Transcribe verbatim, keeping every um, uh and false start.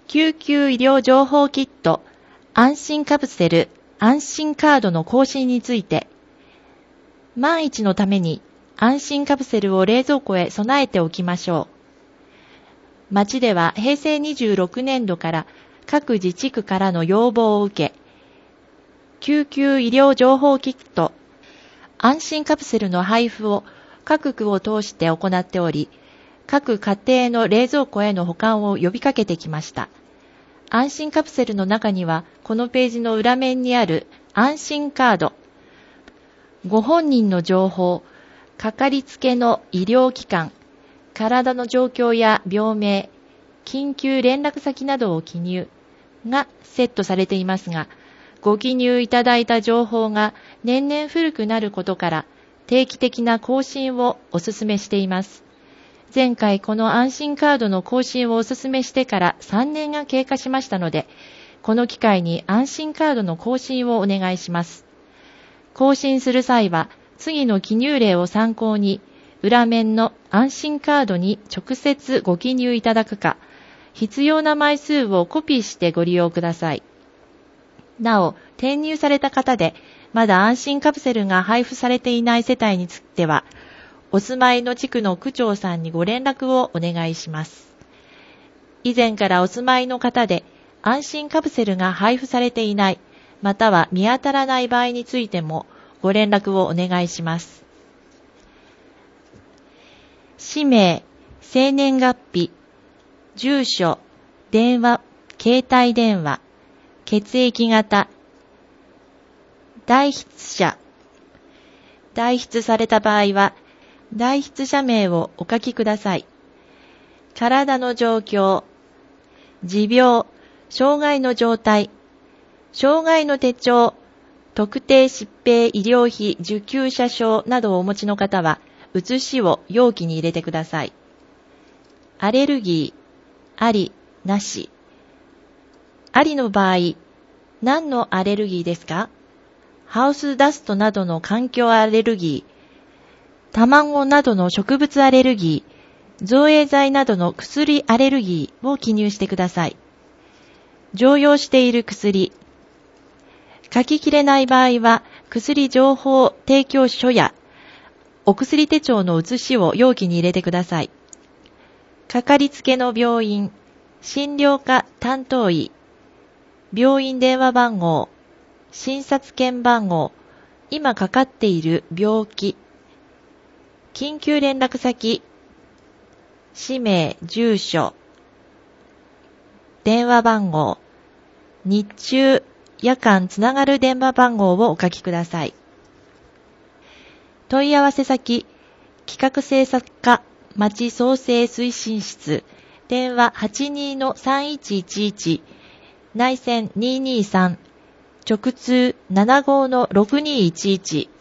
救急医療情報キット、安心カプセル、安心カードの更新について、万一のために安心カプセルを冷蔵庫へ備えておきましょう。町ではへいせいにじゅうろくねんどから各自治区からの要望を受け、救急医療情報キット、安心カプセルの配布を各区を通して行っており、各家庭の冷蔵庫への保管を呼びかけてきました。安心カプセルの中には、このページの裏面にある安心カード、ご本人の情報、かかりつけの医療機関、体の状況や病名、緊急連絡先などを記入がセットされていますが、ご記入いただいた情報が年々古くなることから、定期的な更新をお勧めしています。前回この安心カードの更新をお勧めしてからさんねんが経過しましたので、この機会に安心カードの更新をお願いします。更新する際は、次の記入例を参考に、裏面の安心カードに直接ご記入いただくか、必要な枚数をコピーしてご利用ください。なお、転入された方で、まだ安心カプセルが配布されていない世帯については、お住まいの地区の区長さんにご連絡をお願いします。以前からお住まいの方で、安心カプセルが配布されていない、または見当たらない場合についても、ご連絡をお願いします。氏名、生年月日、住所、電話、携帯電話、血液型、代筆者、代筆された場合は、代筆者名をお書きください。体の状況、持病、障害の状態、障害の手帳、特定疾病医療費受給者証などをお持ちの方は、写しを容器に入れてください。アレルギー、あり、なし。ありの場合、何のアレルギーですか？ハウスダストなどの環境アレルギー、卵などの植物アレルギー、造影剤などの薬アレルギーを記入してください。常用している薬。書ききれない場合は、薬情報提供書やお薬手帳の写しを容器に入れてください。かかりつけの病院、診療科担当医、病院電話番号、診察券番号、今かかっている病気、緊急連絡先、氏名、住所、電話番号、日中、夜間つながる電話番号をお書きください。問い合わせ先、企画制作課、町創生推進室、電話 はちにーのさんいちいちいち、内線にーにーさん、直通 ななごーのろくにーいちいち、